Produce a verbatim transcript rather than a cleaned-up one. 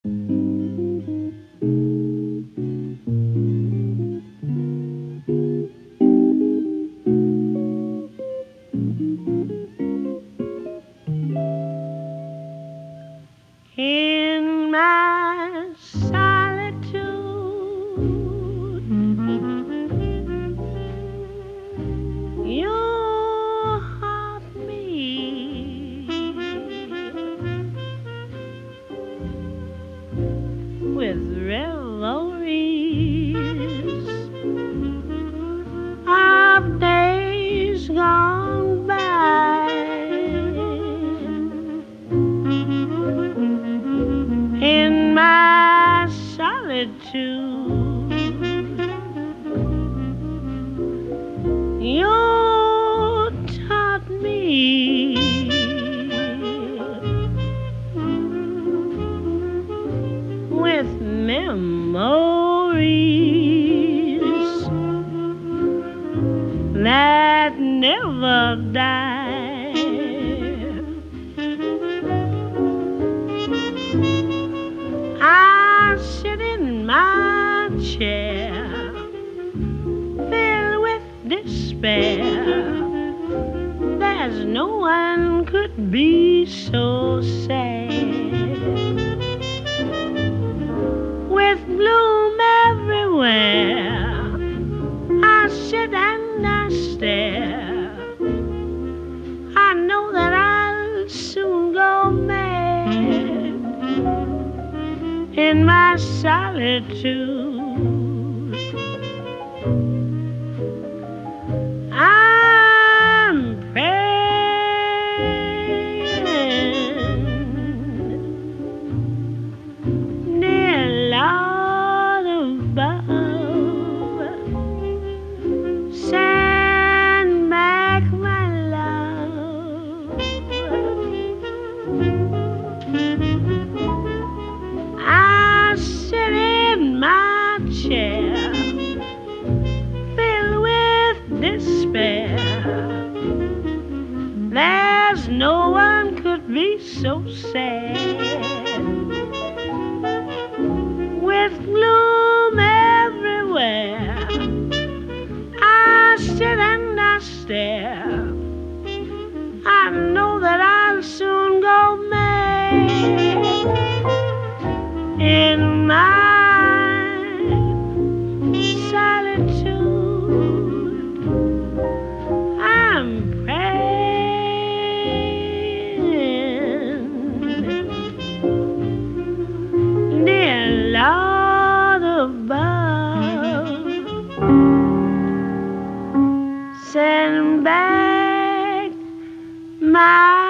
In my solitude, you haunt me with revelries of days gone by. In my solitude, you taught me with memories that never die. I sit in my chair, filled with despair. There's no one could be so sad. With bloom everywhere, I sit and I stare. I know that I'll soon go mad in my solitude. I'm praying, dear Lord above, send back my love. I sit in my chair, filled with despair. There's no one could be so sad. With gloom everywhere, I sit and I stare. I know that I'll soon go mad in my solitude. I'm praying, dear Lord above, send back my